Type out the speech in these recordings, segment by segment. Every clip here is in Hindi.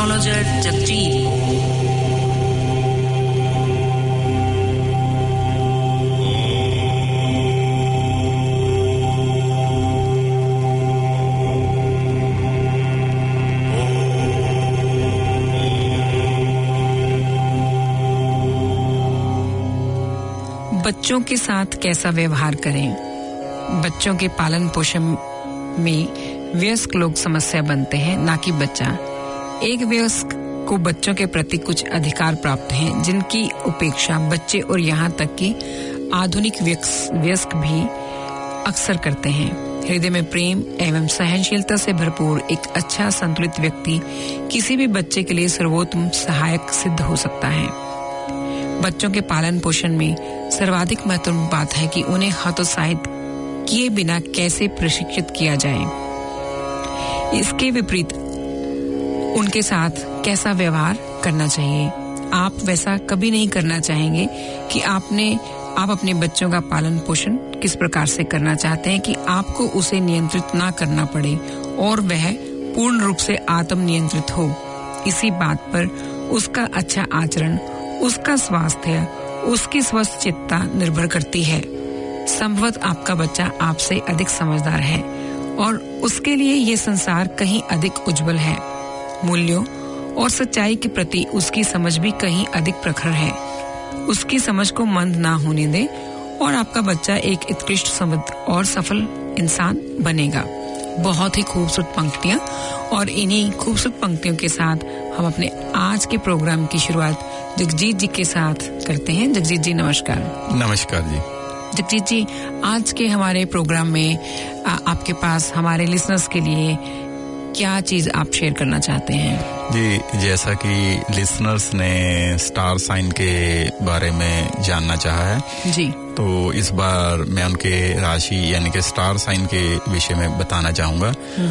एस्ट्रोलॉजर जगजीत। बच्चों के साथ कैसा व्यवहार करें? बच्चों के पालन पोषण में वयस्क लोग समस्या बनते हैं, ना कि बच्चा। एक वयस्क को बच्चों के प्रति कुछ अधिकार प्राप्त हैं, जिनकी उपेक्षा बच्चे और यहाँ तक कि आधुनिक वयस्क भी अक्सर करते हैं। हृदय में प्रेम एवं सहनशीलता से भरपूर एक अच्छा संतुलित व्यक्ति किसी भी बच्चे के लिए सर्वोत्तम सहायक सिद्ध हो सकता है। बच्चों के पालन पोषण में सर्वाधिक महत्वपूर्ण बात है कि उन्हें हतोत्साहित किए बिना कैसे प्रशिक्षित किया जाए। इसके विपरीत उनके साथ कैसा व्यवहार करना चाहिए। आप वैसा कभी नहीं करना चाहेंगे कि आप अपने बच्चों का पालन पोषण किस प्रकार से करना चाहते हैं कि आपको उसे नियंत्रित ना करना पड़े और वह पूर्ण रूप से आत्म नियंत्रित हो। इसी बात पर उसका अच्छा आचरण, उसका स्वास्थ्य, उसकी स्वस्थ चित्ता निर्भर करती है। संभवतः आपका बच्चा आपसे अधिक समझदार है और उसके लिए ये संसार कहीं अधिक उज्जवल है। मूल्यों और सच्चाई के प्रति उसकी समझ भी कहीं अधिक प्रखर है। उसकी समझ को मंद ना होने दें और आपका बच्चा एक उत्कृष्ट समृद्ध और सफल इंसान बनेगा। बहुत ही खूबसूरत पंक्तियां, और इन्हीं खूबसूरत पंक्तियों के साथ हम अपने आज के प्रोग्राम की शुरुआत जगजीत जी के साथ करते हैं। जगजीत जी नमस्कार। नमस्कार जी। जगजीत जी, आज के हमारे प्रोग्राम में आपके पास हमारे लिसनर्स के लिए क्या चीज आप शेयर करना चाहते हैं? जी, जैसा कि लिसनर्स ने स्टार साइन के बारे में जानना चाहा है जी, तो इस बार मैं उनके राशि यानी कि स्टार साइन के विषय में बताना चाहूंगा।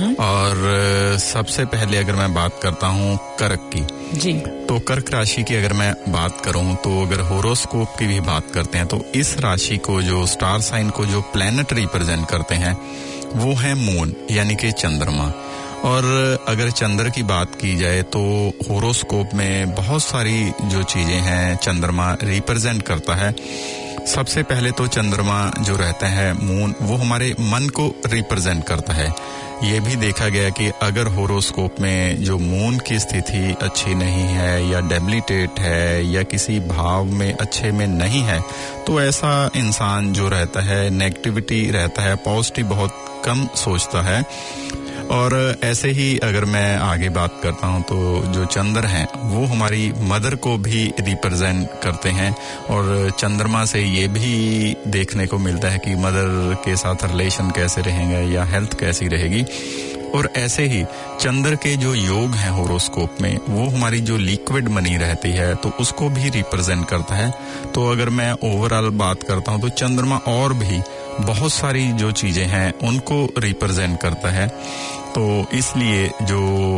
और सबसे पहले अगर मैं बात करता हूँ कर्क की जी, तो कर्क राशि की अगर मैं बात करूं तो अगर होरोस्कोप की भी बात करते हैं तो इस राशि को जो स्टार साइन को जो प्लैनेट रिप्रेजेंट करते हैं वो है मून यानी कि चंद्रमा। और अगर चंद्र की बात की जाए तो होरोस्कोप में बहुत सारी जो चीजें हैं चंद्रमा रिप्रेजेंट करता है। सबसे पहले तो चंद्रमा जो रहता है मून, वो हमारे मन को रिप्रेजेंट करता है। ये भी देखा गया कि अगर होरोस्कोप में जो मून की स्थिति अच्छी नहीं है या डेबिलिटेट है या किसी भाव में अच्छे में नहीं है तो ऐसा इंसान जो रहता है नेगेटिविटी रहता है, पॉजिटिव बहुत कम सोचता है। और ऐसे ही अगर मैं आगे बात करता हूं तो जो चंद्र हैं वो हमारी मदर को भी रिप्रेजेंट करते हैं और चंद्रमा से ये भी देखने को मिलता है कि मदर के साथ रिलेशन कैसे रहेंगे या हेल्थ कैसी रहेगी। और ऐसे ही चंद्र के जो योग हैं होरोस्कोप में वो हमारी जो लिक्विड मनी रहती है तो उसको भी रिप्रेजेंट करता है। तो अगर मैं ओवरऑल बात करता हूं तो चंद्रमा और भी बहुत सारी जो चीजें हैं उनको रिप्रेजेंट करता है। तो इसलिए जो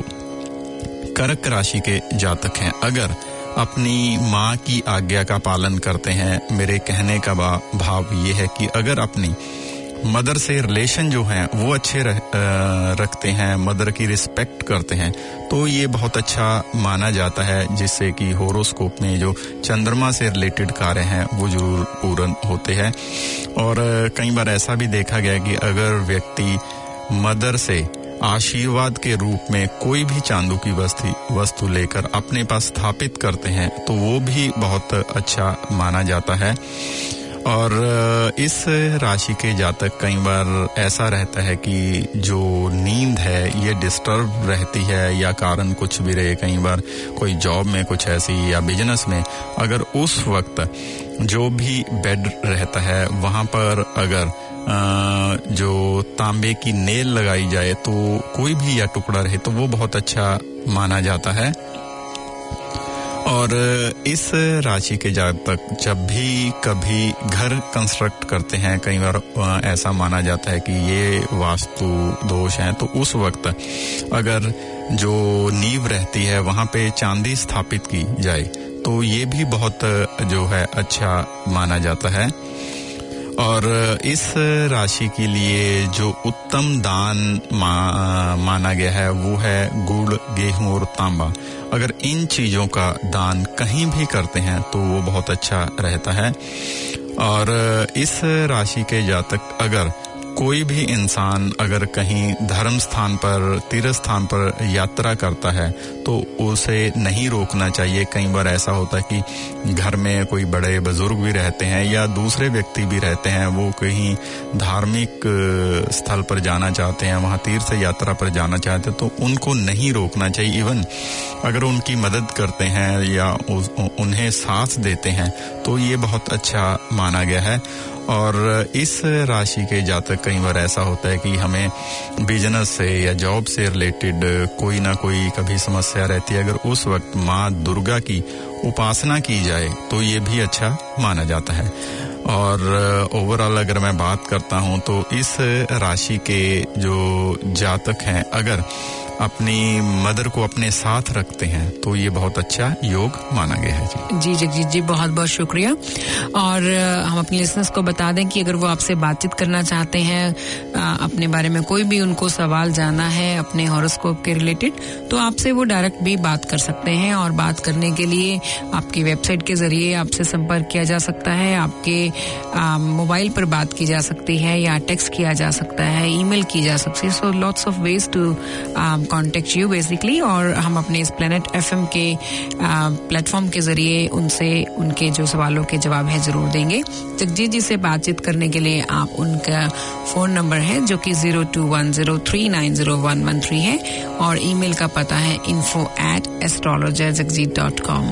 कर्क राशि के जातक हैं अगर अपनी माँ की आज्ञा का पालन करते हैं, मेरे कहने का भाव ये है कि अगर अपनी मदर से रिलेशन जो है वो अच्छे रखते हैं, मदर की रिस्पेक्ट करते हैं तो ये बहुत अच्छा माना जाता है, जिससे कि होरोस्कोप में जो चंद्रमा से रिलेटेड कार्य हैं वो जरूर पूर्ण होते हैं। और कई बार ऐसा भी देखा गया कि अगर व्यक्ति मदर से आशीर्वाद के रूप में कोई भी चांदी की वस्तु लेकर अपने पास स्थापित करते हैं तो वो भी बहुत अच्छा माना जाता है। और इस राशि के जातक कई बार ऐसा रहता है कि जो नींद है ये डिस्टर्ब रहती है या कारण कुछ भी रहे, कई बार कोई जॉब में कुछ ऐसी या बिजनेस में अगर उस वक्त जो भी बेड रहता है वहां पर अगर जो तांबे की नेल लगाई जाए तो कोई भी या टुकड़ा रहे तो वो बहुत अच्छा माना जाता है। और इस राशि के जातक जब भी कभी घर कंस्ट्रक्ट करते हैं कई बार ऐसा माना जाता है कि ये वास्तु दोष है, तो उस वक्त अगर जो नींव रहती है वहां पे चांदी स्थापित की जाए तो ये भी बहुत जो है अच्छा माना जाता है। और इस राशि के लिए जो उत्तम दान माना गया है वो है गुड़, गेहूं और तांबा। अगर इन चीजों का दान कहीं भी करते हैं तो वो बहुत अच्छा रहता है। और इस राशि के जातक अगर कोई भी इंसान अगर कहीं धर्म स्थान पर, तीर्थ स्थान पर यात्रा करता है तो उसे नहीं रोकना चाहिए। कई बार ऐसा होता है कि घर में कोई बड़े बुजुर्ग भी रहते हैं या दूसरे व्यक्ति भी रहते हैं, वो कहीं धार्मिक स्थल पर जाना चाहते हैं, वहां तीर्थ यात्रा पर जाना चाहते हैं, तो उनको नहीं रोकना चाहिए। इवन अगर उनकी मदद करते हैं या उन्हें साथ देते हैं तो ये बहुत अच्छा माना गया है। और इस राशि के जातक कई बार ऐसा होता है कि हमें बिजनेस से या जॉब से रिलेटेड कोई ना कोई कभी समस्या रहती है। अगर उस वक्त माँ दुर्गा की उपासना की जाए तो ये भी अच्छा माना जाता है। और ओवरऑल अगर मैं बात करता हूँ तो इस राशि के जो जातक हैं अगर अपनी मदर को अपने साथ रखते हैं तो ये बहुत अच्छा योग माना गया है। जी जगजीत जी, बहुत बहुत शुक्रिया। और हम अपने लिसनर्स को बता दें कि अगर वो आपसे बातचीत करना चाहते हैं, अपने बारे में कोई भी उनको सवाल जानना है अपने हॉरोस्कोप के रिलेटेड, तो आपसे वो डायरेक्ट भी बात कर सकते हैं। और बात करने के लिए आपकी वेबसाइट के जरिए आपसे संपर्क किया जा सकता है, आपके मोबाइल पर बात की जा सकती है या टेक्स्ट किया जा सकता है, ईमेल की जा सकती है। So lots of ways to contact you basically. और हम अपने इस प्लेनेट FM के प्लेटफॉर्म के जरिए उनसे उनके जो सवालों के जवाब है जरूर देंगे। जगजीत जी से बातचीत करने के लिए आप उनका फोन नंबर है जो कि 0210390113 है और ईमेल का पता है info@astrologerjagjit.com।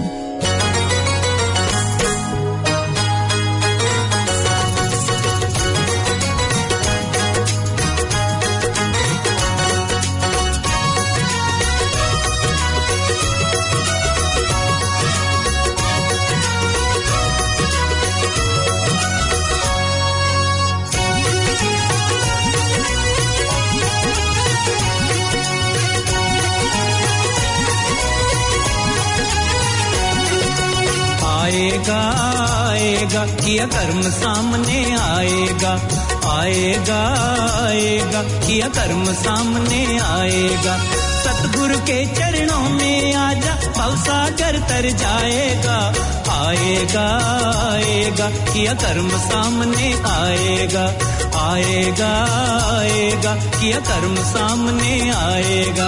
आएगा किया कर्म सामने आएगा, आएगा आएगा किया कर्म सामने आएगा। सतगुरु के चरणों में आजा भवसागर तर जाएगा, आएगा आएगा किया कर्म सामने आएगा, आएगा आएगा किया कर्म सामने आएगा।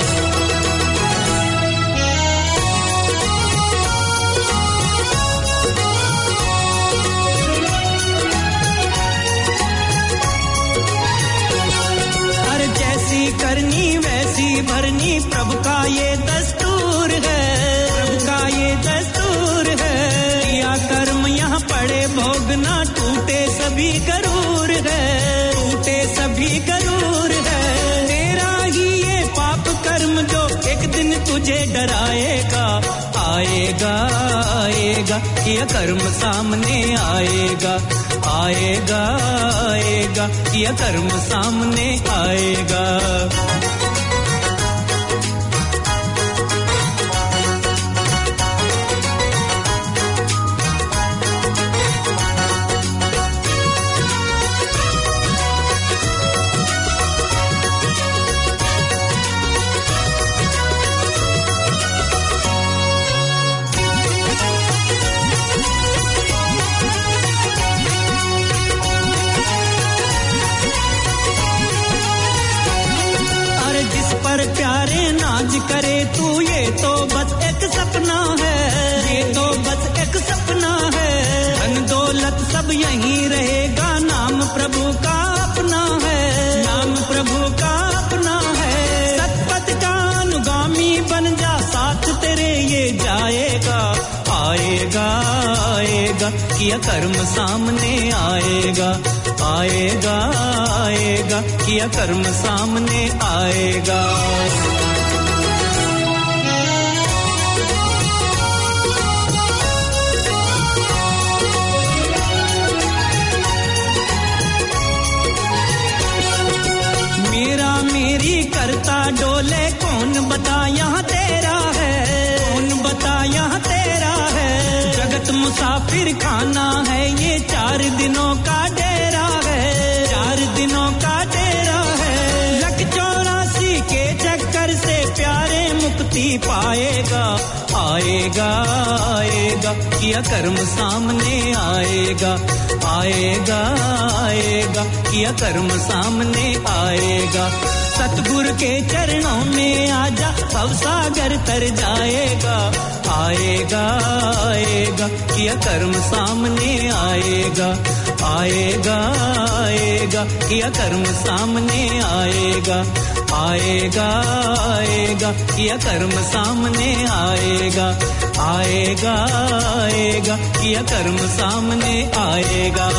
करनी वैसी भरनी प्रभु का ये दस्तूर है, प्रभु का ये दस्तूर है। किया कर्म यहाँ पड़े भोगना, टूटे सभी गरूर है, टूटे सभी गरूर है। तेरा ही ये पाप कर्म जो एक दिन तुझे डराएगा, आएगा आएगा किया कर्म सामने आएगा, आएगा आएगा किया कर्म सामने आएगा। प्यारे नाज करे तू, ये तो बस एक सपना है, ये तो बस एक सपना है। धन दौलत सब यहीं रहेगा, नाम प्रभु का अपना है, नाम प्रभु का अपना है। सतपथ का अनुगामी बन जा, साथ तेरे ये जाएगा, आएगा आएगा किया कर्म सामने आएगा, आएगा आएगा किया कर्म सामने आएगा। मेरा मेरी करता डोले, कौन बता यहाँ तेरा है, कौन बता यहाँ तेरा है। जगत मुसाफिर खाना है, ये 4 दिनों का डेरा है, 4 दिनों का डेरा है। लक 84 के चक्कर से प्यारे मुक्ति पाएगा, आएगा आएगा, किया कर्म सामने आएगा, आएगा आएगा, किया कर्म सामने आएगा। सतगुरु के चरणों में आजा, भवसागर तर जाएगा, आएगा आएगा, किया कर्म सामने आएगा, आएगा आएगा, किया कर्म सामने आएगा, आएगा आएगा, किया कर्म सामने आएगा, आएगा आएगा, किया कर्म सामने आएगा।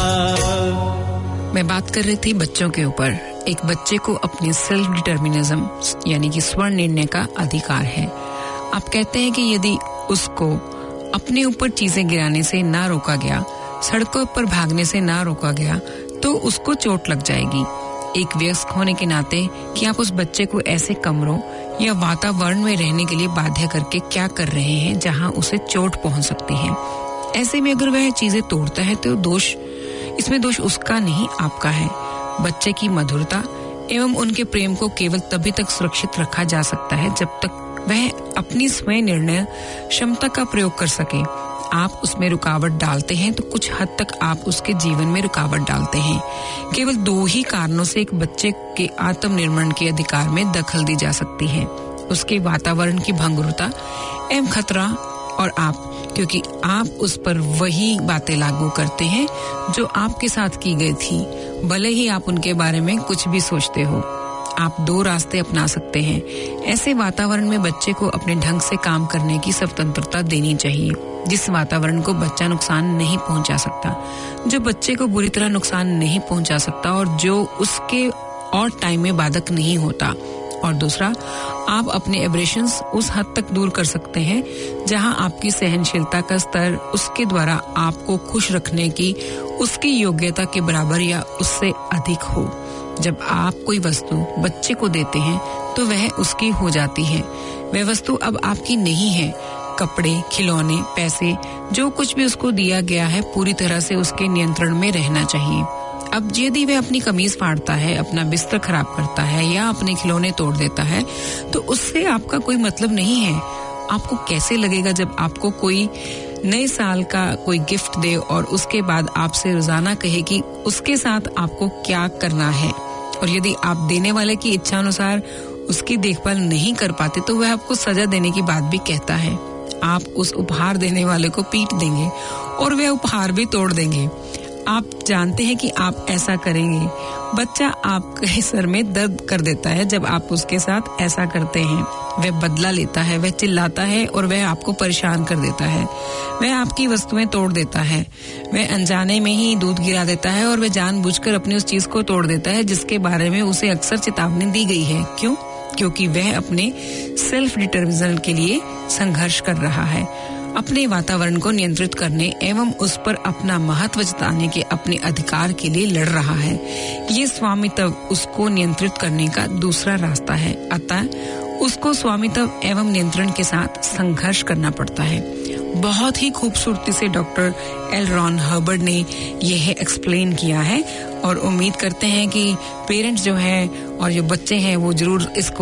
मैं बात कर रही थी बच्चों के ऊपर। एक बच्चे को अपने सेल्फ डिटर्मिनिज्म यानी कि स्वर्ण निर्णय का अधिकार है। आप कहते हैं कि यदि उसको अपने ऊपर चीजें गिराने से ना रोका गया, सड़कों पर भागने से ना रोका गया, तो उसको चोट लग जाएगी। एक वयस्क होने के नाते कि आप उस बच्चे को ऐसे कमरों या वातावरण में रहने के लिए बाध्य करके क्या कर रहे हैं जहां उसे चोट पहुंच सकती है। ऐसे में अगर वह चीजें तोड़ता है तो इसमें दोष उसका नहीं, आपका है। बच्चे की मधुरता एवं उनके प्रेम को केवल तभी तक सुरक्षित रखा जा सकता है जब तक वह अपनी स्वयं निर्णय क्षमता का प्रयोग कर सके। आप उसमें रुकावट डालते हैं तो कुछ हद तक आप उसके जीवन में रुकावट डालते हैं। केवल 2 ही कारणों से एक बच्चे के आत्मनिर्माण के अधिकार में दखल दी जा सकती है, उसके वातावरण की भंगुरता एवं खतरा और आप, क्योंकि आप उस पर वही बातें लागू करते हैं जो आपके साथ की गई थी, भले ही आप उनके बारे में कुछ भी सोचते हो। आप 2 रास्ते अपना सकते हैं। ऐसे वातावरण में बच्चे को अपने ढंग से काम करने की स्वतंत्रता देनी चाहिए, जिस वातावरण को बच्चा नुकसान नहीं पहुंचा सकता, जो बच्चे को बुरी तरह नुकसान नहीं पहुंचा सकता और जो उसके और टाइम में बाधक नहीं होता। और दूसरा, आप अपने एब्रेशंस उस हद तक दूर कर सकते हैं जहां आपकी सहनशीलता का स्तर उसके द्वारा आपको खुश रखने की उसकी योग्यता के बराबर या उससे अधिक हो। जब आप कोई वस्तु बच्चे को देते हैं तो वह उसकी हो जाती है। वह वस्तु अब आपकी नहीं है। कपड़े, खिलौने, पैसे, जो कुछ भी उसको दिया गया है पूरी तरह से उसके नियंत्रण में रहना चाहिए। अब यदि वह अपनी कमीज फाड़ता है, अपना बिस्तर खराब करता है या अपने खिलौने तोड़ देता है तो उससे आपका कोई मतलब नहीं है। आपको कैसे लगेगा जब आपको कोई नए साल का कोई गिफ्ट दे और उसके बाद आपसे रोजाना कहे कि उसके साथ आपको क्या करना है, और यदि आप देने वाले की इच्छा अनुसार उसकी देखभाल नहीं कर पाते तो वह आपको सजा देने की बात भी कहता है। आप उस उपहार देने वाले को पीट देंगे और वह उपहार भी तोड़ देंगे। आप जानते हैं कि आप ऐसा करेंगे। बच्चा आपके सर में दर्द कर देता है जब आप उसके साथ ऐसा करते हैं। वह बदला लेता है, वह चिल्लाता है और वह आपको परेशान कर देता है। वह आपकी वस्तुएं तोड़ देता है, वह अनजाने में ही दूध गिरा देता है और वह जानबूझकर अपनी उस चीज को तोड़ देता है जिसके बारे में उसे अक्सर चेतावनी दी गई है। क्यों? क्योंकि वह अपने सेल्फ डिटर्मिनेशन के लिए संघर्ष कर रहा है, अपने वातावरण को नियंत्रित करने एवं उस पर अपना महत्व जताने के अपने अधिकार के लिए लड़ रहा है। ये स्वामित्व उसको नियंत्रित करने का दूसरा रास्ता है, अतः उसको स्वामित्व एवं नियंत्रण के साथ संघर्ष करना पड़ता है। बहुत ही खूबसूरती से डॉक्टर एल रॉन हर्बर्ट ने यह एक्सप्लेन किया है और उम्मीद करते हैं कि पेरेंट्स जो हैं और जो बच्चे हैं वो जरूर इसको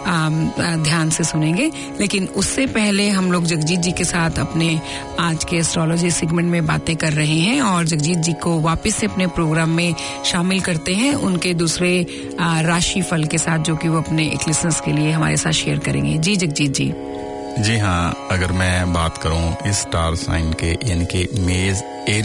ध्यान से सुनेंगे। लेकिन उससे पहले हम लोग जगजीत जी के साथ अपने आज के एस्ट्रोलॉजी सेगमेंट में बातें कर रहे हैं और जगजीत जी को वापस से अपने प्रोग्राम में शामिल करते हैं उनके दूसरे राशि फल के साथ, जो कि वो अपने एक लिसनर्स के लिए हमारे साथ शेयर करेंगे। जी जगजीत जी। जी हाँ, अगर मैं बात करूं इस स्टार साइन के यानी कि मेष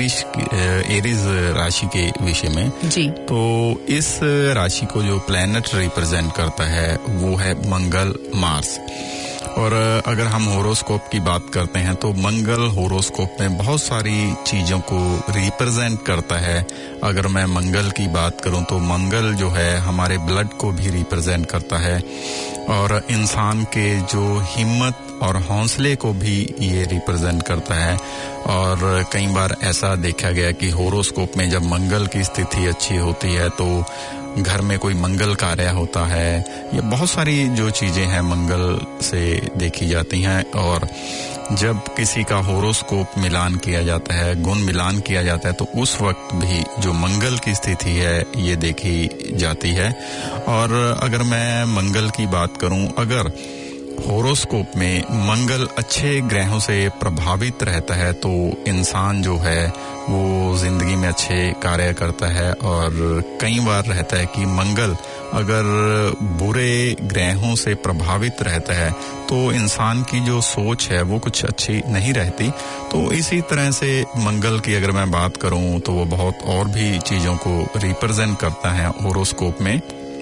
एरीज राशि के विषय में जी, तो इस राशि को जो प्लैनेट रिप्रेजेंट करता है वो है मंगल, मार्स। और अगर हम होरोस्कोप की बात करते हैं तो मंगल होरोस्कोप में बहुत सारी चीजों को रिप्रेजेंट करता है। अगर मैं मंगल की बात करूं तो मंगल जो है हमारे ब्लड को भी रिप्रेजेंट करता है और इंसान के जो हिम्मत और हौसले को भी ये रिप्रेजेंट करता है। और कई बार ऐसा देखा गया कि होरोस्कोप में जब मंगल की स्थिति अच्छी होती है तो घर में कोई मंगल कार्य होता है, ये बहुत सारी जो चीजें हैं मंगल से देखी जाती हैं। और जब किसी का होरोस्कोप मिलान किया जाता है, गुण मिलान किया जाता है, तो उस वक्त भी जो मंगल की स्थिति है ये देखी जाती है। और अगर मैं मंगल की बात करूं, अगर होरोस्कोप में मंगल अच्छे ग्रहों से प्रभावित रहता है तो इंसान जो है वो जिंदगी में अच्छे कार्य करता है। और कई बार रहता है कि मंगल अगर बुरे ग्रहों से प्रभावित रहता है तो इंसान की जो सोच है वो कुछ अच्छी नहीं रहती। तो इसी तरह से मंगल की अगर मैं बात करूं तो वो बहुत और भी चीजों को रिप्रेजेंट करता है होरोस्कोप में।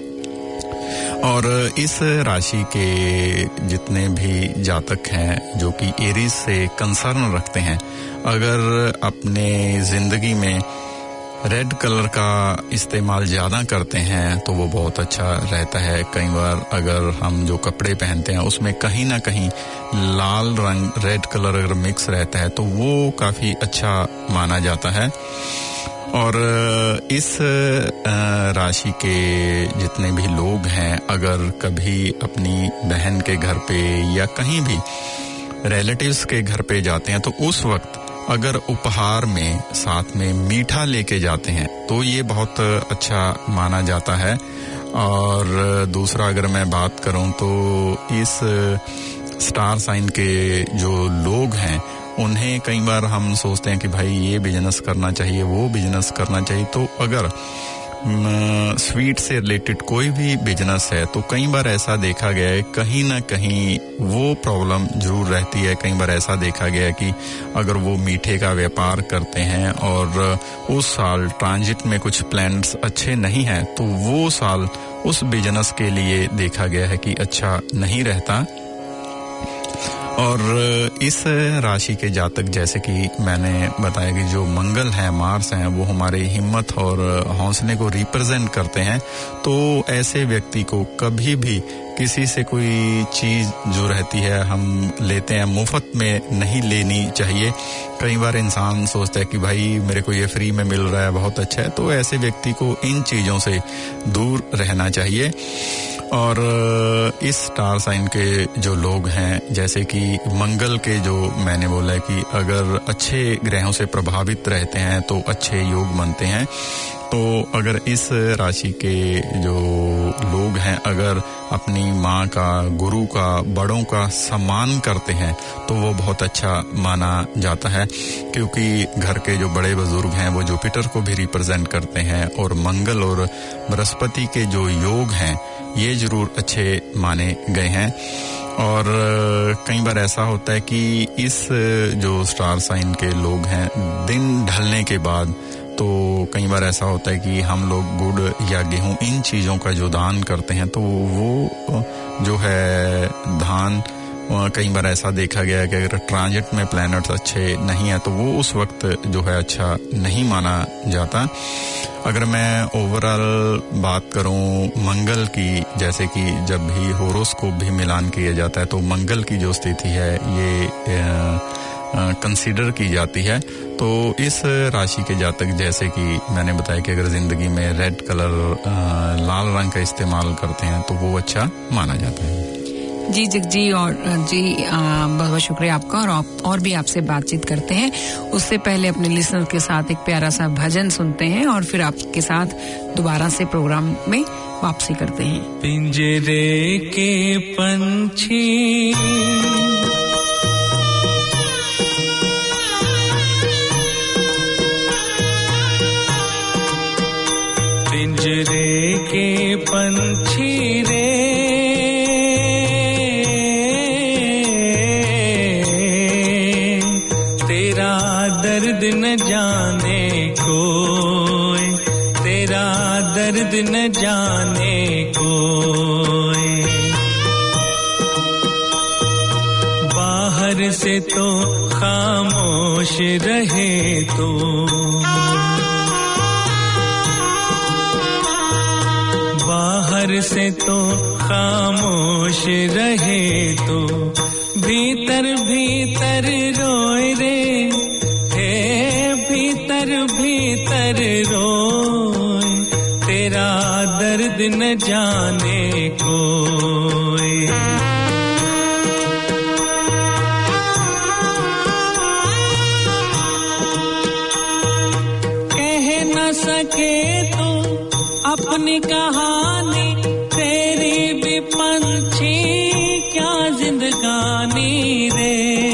और इस राशि के जितने भी जातक हैं जो कि एरीज से कंसर्न रखते हैं, अगर अपने जिंदगी में रेड कलर का इस्तेमाल ज्यादा करते हैं तो वो बहुत अच्छा रहता है। कई बार अगर हम जो कपड़े पहनते हैं उसमें कहीं ना कहीं लाल रंग, रेड कलर अगर मिक्स रहता है तो वो काफी अच्छा माना जाता है। और इस राशि के जितने भी लोग हैं, अगर कभी अपनी बहन के घर पे या कहीं भी रिलेटिव्स के घर पे जाते हैं तो उस वक्त अगर उपहार में साथ में मीठा लेके जाते हैं तो ये बहुत अच्छा माना जाता है। और दूसरा अगर मैं बात करूं तो इस स्टार साइन के जो लोग हैं उन्हें कई बार हम सोचते हैं कि भाई ये बिजनेस करना चाहिए, वो बिजनेस करना चाहिए। तो अगर स्वीट से रिलेटेड कोई भी बिजनेस है तो कई बार ऐसा देखा गया है कहीं ना कहीं वो प्रॉब्लम जरूर रहती है। कई बार ऐसा देखा गया है कि अगर वो मीठे का व्यापार करते हैं और उस साल ट्रांजिट में कुछ प्लान्स अच्छे नहीं हैं तो वो साल उस बिजनेस के लिए देखा गया है कि अच्छा नहीं रहता। और इस राशि के जातक, जैसे कि मैंने बताया कि जो मंगल है, मार्स हैं, वो हमारे हिम्मत और हौसले को रिप्रेजेंट करते हैं। तो ऐसे व्यक्ति को कभी भी किसी से कोई चीज जो रहती है हम लेते हैं मुफ्त में नहीं लेनी चाहिए। कई बार इंसान सोचता है कि भाई मेरे को ये फ्री में मिल रहा है, बहुत अच्छा है। तो ऐसे व्यक्ति को इन चीजों से दूर रहना चाहिए। और इस स्टार साइन के जो लोग हैं, जैसे कि मंगल के जो मैंने बोला है कि अगर अच्छे ग्रहों से प्रभावित रहते हैं तो अच्छे योग बनते हैं। तो अगर इस राशि के जो लोग हैं अगर अपनी माँ का, गुरु का, बड़ों का सम्मान करते हैं तो वो बहुत अच्छा माना जाता है, क्योंकि घर के जो बड़े बुजुर्ग हैं वो जुपिटर को भी रिप्रेजेंट करते हैं। और मंगल और बृहस्पति के जो योग हैं ये जरूर अच्छे माने गए हैं। और कई बार ऐसा होता है कि इस जो स्टार साइन के लोग हैं दिन ढलने के बाद तो कई बार ऐसा होता है कि हम लोग गुड़ या गेहूं इन चीजों का जो दान करते हैं तो वो जो है दान कई बार ऐसा देखा गया है कि अगर ट्रांजिट में प्लैनेट्स अच्छे नहीं है तो वो उस वक्त जो है अच्छा नहीं माना जाता। अगर मैं ओवरऑल बात करूं मंगल की, जैसे कि जब भी होरोस्कोप भी मिलान किया जाता है तो मंगल की जो स्थिति है ये कंसीडर की जाती है। तो इस राशि के जातक, जैसे कि मैंने बताया कि अगर जिंदगी में रेड कलर, लाल रंग का इस्तेमाल करते हैं तो वो अच्छा माना जाता है। जी जगजी और जी बहुत बहुत शुक्रिया आपका। और आप और भी आपसे बातचीत करते हैं, उससे पहले अपने लिसनर के साथ एक प्यारा सा भजन सुनते हैं और फिर आपके साथ दोबारा से प्रोग्राम में वापसी करते हैं। पिंजरे के पंछी पिंजरे के पंछी रे दर्द न जाने कोई, तेरा दर्द न जाने कोई। बाहर से तो खामोश रहे तो बाहर से तो खामोश रहे तो भीतर भीतर रोए रे, भीतर भीतर रोए, तेरा दर्द न जाने कोई। कह न सके तो अपनी कहानी, तेरी भी पंछी क्या जिंदगानी रे।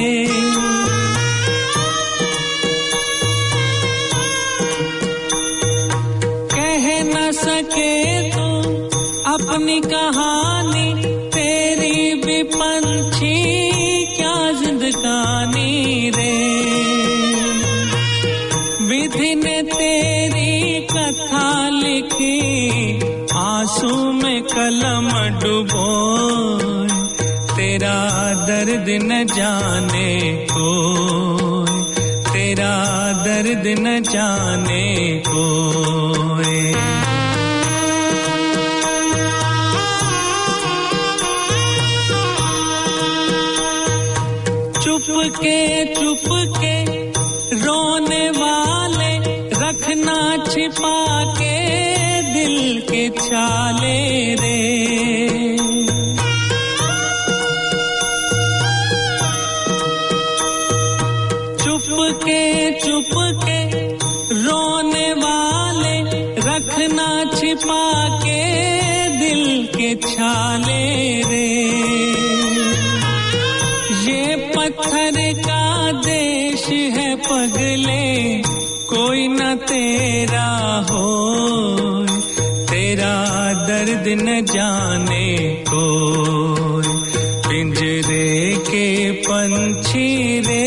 सके तो अपनी कहानी, तेरी भी पंछी क्या जिंदगानी रे। विधि ने तेरी कथा लिखी, आंसू में कलम डुबोए, तेरा दर्द न जाने कोई, तेरा दर्द न जाने कोई। चुप के रोने वाले, रखना छिपा के दिल के छाले रे। चुप के रोने वाले, रखना छिपा के दिल के छाले रे। ये पत्थर का देश है पगले, कोई न तेरा हो, तेरा दर्द न जाने कोई। पिंजरे के पंछी रे,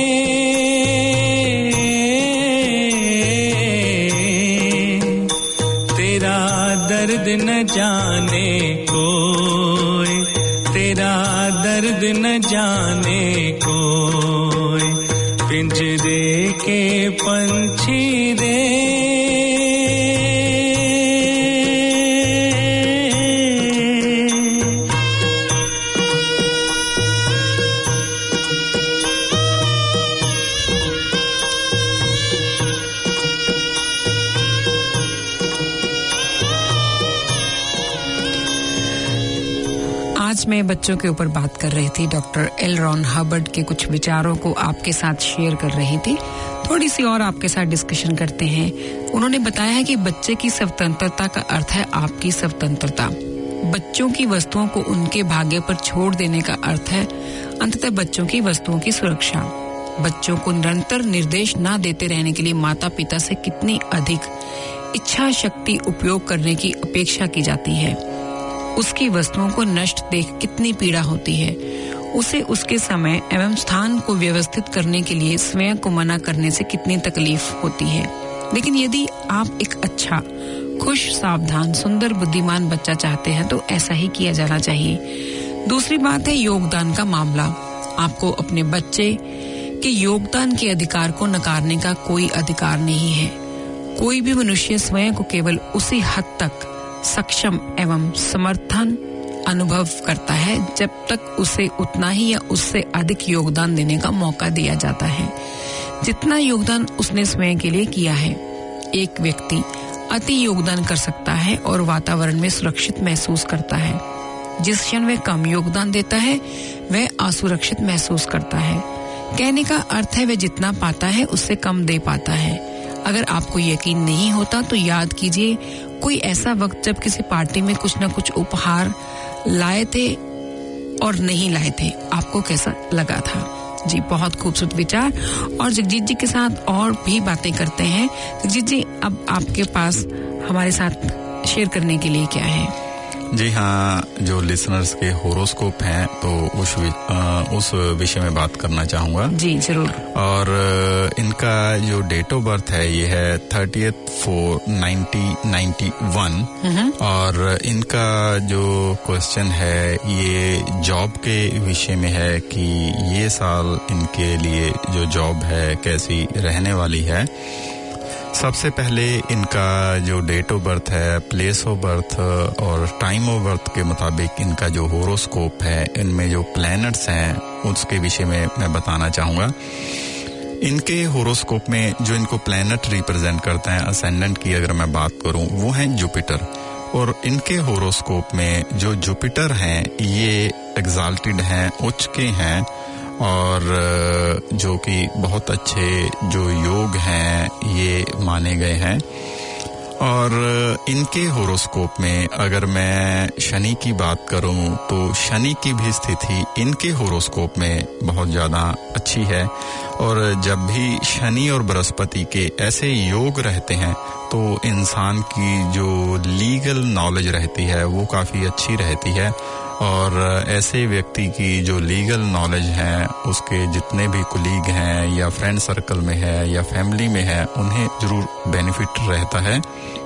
तेरा दर्द न जाने कोई, तेरा दर्द न जाने कोई। पिंजरे के पंछी रे। आज मैं बच्चों के ऊपर बात कर रही थी। डॉक्टर एल रॉन हर्बर्ट के कुछ विचारों को आपके साथ शेयर कर रही थी। थोड़ी सी और आपके साथ डिस्कशन करते हैं। उन्होंने बताया है कि बच्चे की स्वतंत्रता का अर्थ है आपकी स्वतंत्रता। बच्चों की वस्तुओं को उनके भाग्य पर छोड़ देने का अर्थ है अंततः बच्चों की वस्तुओं की सुरक्षा। बच्चों को निरंतर निर्देश ना देते रहने के लिए माता पिता से कितनी अधिक इच्छा शक्ति उपयोग करने की अपेक्षा की जाती है। उसकी वस्तुओं को नष्ट देख कितनी पीड़ा होती है। उसे उसके समय एवं स्थान को व्यवस्थित करने के लिए स्वयं को मना करने से कितनी तकलीफ होती है। लेकिन यदि आप एक अच्छा, खुश, सावधान, सुंदर, बुद्धिमान बच्चा चाहते हैं तो ऐसा ही किया जाना चाहिए। दूसरी बात है योगदान का मामला। आपको अपने बच्चे के योगदान के अधिकार को नकारने का कोई अधिकार नहीं है। कोई भी मनुष्य स्वयं को केवल उसी हद तक सक्षम एवं समर्थन अनुभव करता है जब तक उसे उतना ही या उससे अधिक योगदान देने का मौका दिया जाता है जितना योगदान उसने स्वयं के लिए किया है। एक व्यक्ति अति योगदान कर सकता है और वातावरण में सुरक्षित महसूस करता है। जिस क्षण वह कम योगदान देता है वह असुरक्षित महसूस करता है। कहने का अर्थ है वह जितना पाता है उससे कम दे पाता है। अगर आपको यकीन नहीं होता तो याद कीजिए कोई ऐसा वक्त जब किसी पार्टी में कुछ न कुछ उपहार लाए थे और नहीं लाए थे, आपको कैसा लगा था। जी बहुत खूबसूरत विचार। और जगजीत जी के साथ और भी बातें करते हैं। जगजीत जी अब आपके पास हमारे साथ शेयर करने के लिए क्या है? जी हाँ, जो लिसनर्स के होरोस्कोप हैं तो उस विषय में बात करना चाहूँगा। जी जरूर। और इनका जो डेट ऑफ बर्थ है ये है 30/4/1991 और इनका जो क्वेश्चन है ये जॉब के विषय में है कि ये साल इनके लिए जो जॉब है कैसी रहने वाली है। सबसे पहले इनका जो डेट ऑफ बर्थ है, प्लेस ऑफ बर्थ और टाइम ऑफ बर्थ के मुताबिक इनका जो होरोस्कोप है, इनमें जो प्लैनेट्स हैं उसके विषय में मैं बताना चाहूँगा। इनके होरोस्कोप में जो इनको प्लैनेट रिप्रेजेंट करते हैं, असेंडेंट की अगर मैं बात करूँ, वो है जुपिटर। और इनके होरोस्कोप में जो जुपिटर हैं ये एग्जाल्टेड हैं, उच्च के हैं, और जो कि बहुत अच्छे जो योग हैं ये माने गए हैं। और इनके होरोस्कोप में अगर मैं शनि की बात करूं तो शनि की भी स्थिति इनके होरोस्कोप में बहुत ज़्यादा अच्छी है। और जब भी शनि और बृहस्पति के ऐसे योग रहते हैं तो इंसान की जो लीगल नॉलेज रहती है वो काफ़ी अच्छी रहती है। और ऐसे व्यक्ति की जो लीगल नॉलेज है उसके जितने भी कुलीग हैं या फ्रेंड सर्कल में है या फैमिली में है उन्हें जरूर बेनिफिट रहता है।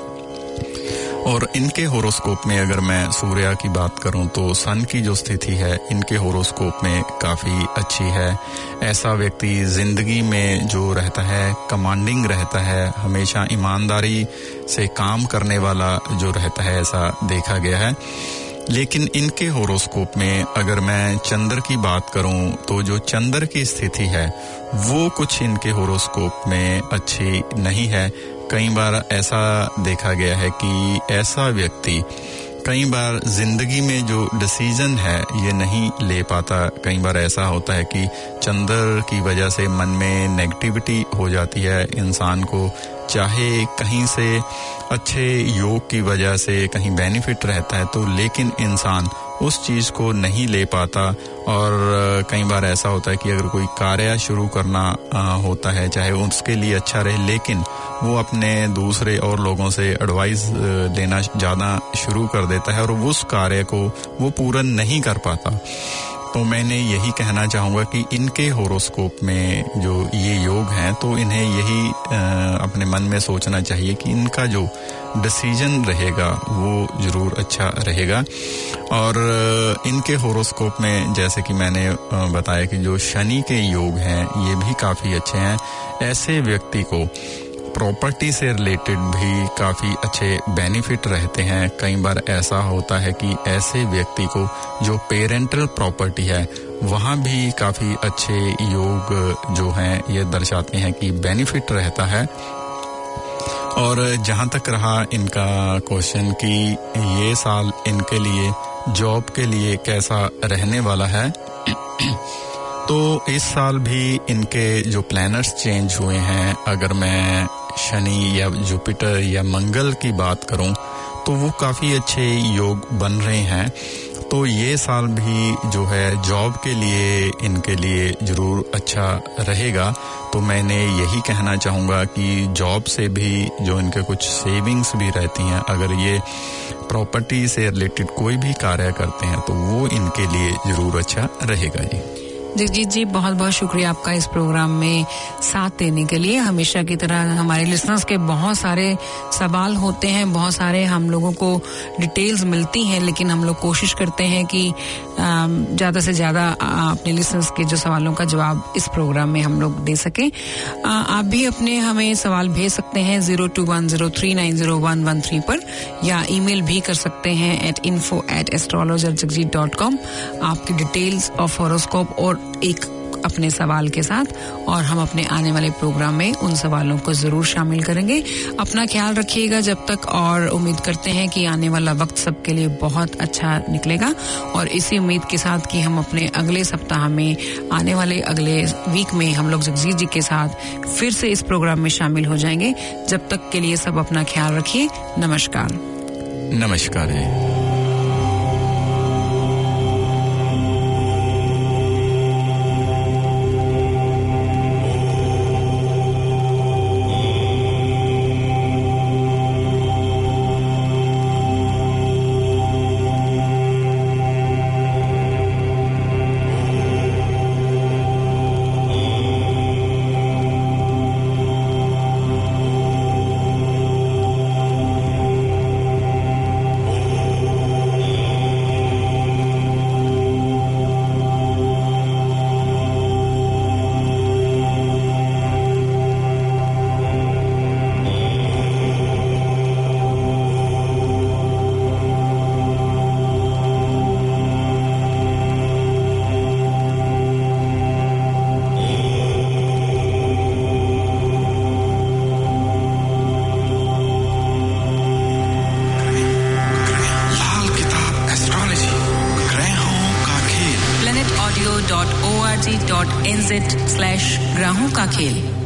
और इनके होरोस्कोप में अगर मैं सूर्य की बात करूं तो सन की जो स्थिति है इनके होरोस्कोप में काफ़ी अच्छी है। ऐसा व्यक्ति जिंदगी में जो रहता है कमांडिंग रहता है, हमेशा ईमानदारी से काम करने वाला जो रहता है, ऐसा देखा गया है। लेकिन इनके होरोस्कोप में अगर मैं चंद्र की बात करूं तो जो चंद्र की स्थिति है वो कुछ इनके होरोस्कोप में अच्छी नहीं है। कई बार ऐसा देखा गया है कि ऐसा व्यक्ति कई बार जिंदगी में जो डिसीजन है ये नहीं ले पाता। कई बार ऐसा होता है कि चंद्र की वजह से मन में नेगेटिविटी हो जाती है इंसान को, चाहे कहीं से अच्छे योग की वजह से कहीं बेनिफिट रहता है तो लेकिन इंसान उस चीज को नहीं ले पाता। और कई बार ऐसा होता है कि अगर कोई कार्य शुरू करना होता है चाहे उसके लिए अच्छा रहे लेकिन वो अपने दूसरे और लोगों से एडवाइस लेना ज्यादा शुरू कर देता है और उस कार्य को वो पूरा नहीं कर पाता। तो मैंने यही कहना चाहूँगा कि इनके होरोस्कोप में जो ये योग हैं तो इन्हें यही अपने मन में सोचना चाहिए कि इनका जो डिसीजन रहेगा वो जरूर अच्छा रहेगा। और इनके होरोस्कोप में जैसे कि मैंने बताया कि जो शनि के योग हैं ये भी काफ़ी अच्छे हैं। ऐसे व्यक्ति को प्रॉपर्टी से रिलेटेड भी काफ़ी अच्छे बेनिफिट रहते हैं। कई बार ऐसा होता है कि ऐसे व्यक्ति को जो पेरेंटल प्रॉपर्टी है वहाँ भी काफ़ी अच्छे योग जो हैं ये दर्शाते हैं कि बेनिफिट रहता है। और जहाँ तक रहा इनका क्वेश्चन कि ये साल इनके लिए जॉब के लिए कैसा रहने वाला है तो इस साल भी इनके जो प्लैनेट्स चेंज हुए हैं, अगर मैं शनि या जुपिटर या मंगल की बात करूं तो वो काफ़ी अच्छे योग बन रहे हैं। तो ये साल भी जो है जॉब के लिए इनके लिए ज़रूर अच्छा रहेगा। तो मैंने यही कहना चाहूँगा कि जॉब से भी जो इनके कुछ सेविंग्स भी रहती हैं, अगर ये प्रॉपर्टी से रिलेटेड कोई भी कार्य करते हैं तो वो इनके लिए ज़रूर अच्छा रहेगा। जी जगजीत जी, बहुत बहुत शुक्रिया आपका इस प्रोग्राम में साथ देने के लिए। हमेशा की तरह हमारे लिसनर्स के बहुत सारे सवाल होते हैं, बहुत सारे हम लोगों को डिटेल्स मिलती हैं, लेकिन हम लोग कोशिश करते हैं कि ज़्यादा से ज़्यादा अपने लिसनर्स के जो सवालों का जवाब इस प्रोग्राम में हम लोग दे सकें। आप भी अपने हमें सवाल भेज सकते हैं 0210390113 पर, या ईमेल भी कर सकते हैं info@astrologerjagjit.com आपकी डिटेल्स ऑफ हॉरोस्कोप और एक अपने सवाल के साथ, और हम अपने आने वाले प्रोग्राम में उन सवालों को जरूर शामिल करेंगे। अपना ख्याल रखिएगा जब तक, और उम्मीद करते हैं कि आने वाला वक्त सबके लिए बहुत अच्छा निकलेगा। और इसी उम्मीद के साथ कि हम अपने अगले सप्ताह में, आने वाले अगले वीक में हम लोग जगजीत जी के साथ फिर से इस प्रोग्राम में शामिल हो जाएंगे। जब तक के लिए सब अपना ख्याल रखिए। नमस्कार। नमस्कार जी। xyz/ग्राहों का खेल।